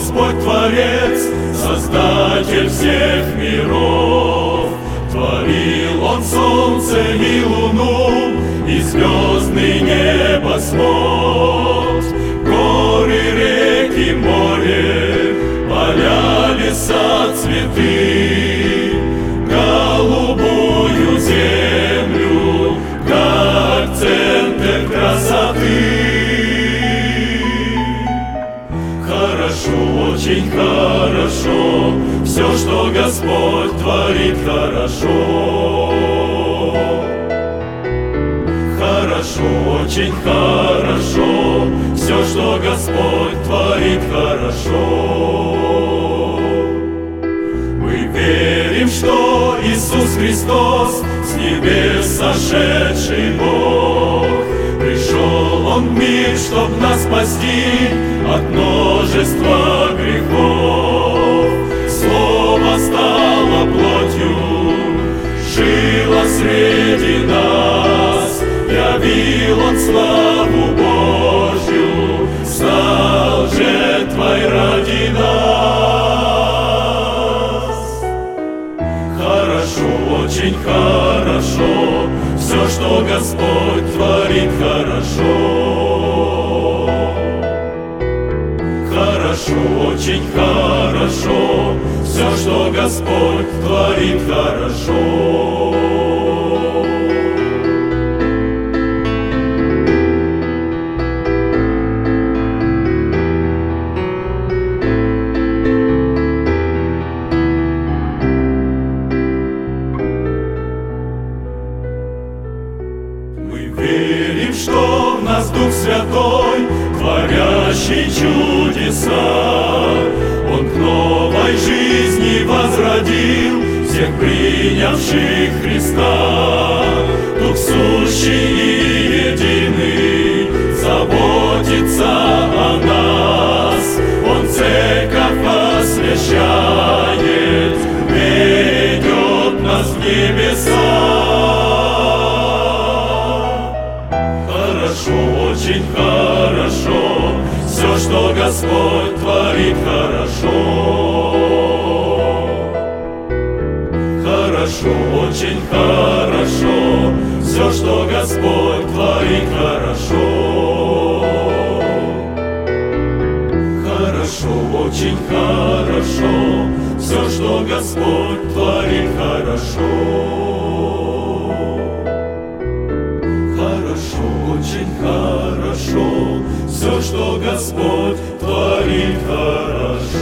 Господь Творец, Создатель всех миров. Творил Он солнце и луну, и звездный небосвод. Горы, реки, море, поля, леса, цветы, голубую землю, как центр красоты. Хорошо, очень хорошо, все, что Господь творит, хорошо. Хорошо, очень хорошо, все, что Господь творит, хорошо. Мы верим, что Иисус Христос, с небес сошедший Бог, пришел Он в мир, чтоб нас спасти от множества грехов. Слово стало плотью, жило среди нас, явил Он славу Божью, стал жертвой ради нас. Хорошо, очень хорошо, все, что Господь творит, хорошо. Хорошо, очень хорошо, все, что Господь творит, хорошо. Верим, что в нас Дух Святой, творящий чудеса. Он к новой жизни возродил всех принявших Христа. Дух сущий и единый заботится о нас. Он церковь освящает, ведет нас в небеса. Очень хорошо, все, что Господь творит, хорошо. Хорошо, очень хорошо, все, что Господь творит, хорошо. Хорошо, очень хорошо, все, что Господь творит, хорошо. Хорошо, очень хорошо, все, что Господь творит, хорошо.